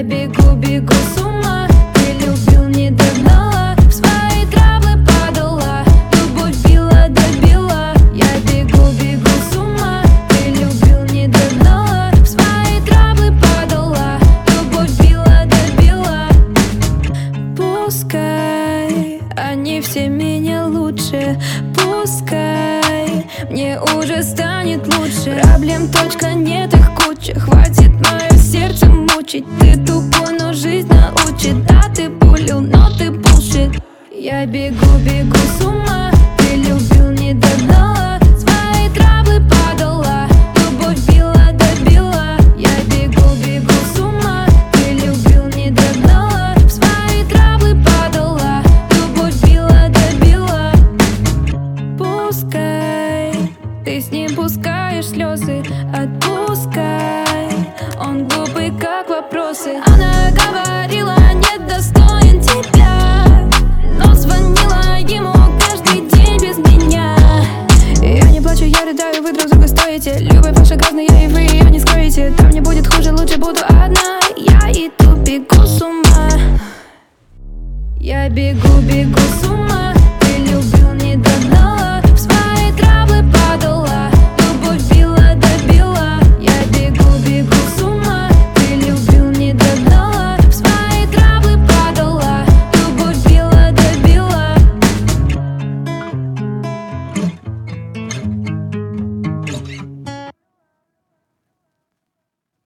бегу, бегу с ума. Ты любил, не догнала, в свои травы падала, любовь била, добила. Я бегу, бегу с ума. Ты любил, не догнала, в свои травы падала, любовь била, добила. Пускай они все меня лучше, пускай мне уже станет лучше. Проблем точка нет, их куча, хватит мое сердце мучить. Ты тупой, но жизнь научит. Да, ты пулил, но ты bullshit. Я бегу, бегу с ума. Ты любил, не догнала, свои травы падала, любовь била, добила. Я бегу, бегу с ума. Ты любил, не догнала, в свои травы падала, любовь била, добила. Пускай ты с ним пускаешь слезы, отпускай, он глупый, как вопросы. Она говорила, недостоин тебя, но звонила ему каждый день без меня. Я не плачу, я рыдаю, вы друг друга стоите. Любовь ваша грязная, и вы ее не скроете. Там не будет хуже, лучше буду одна. Я иду, бегу с ума. Я бегу, бегу с ума.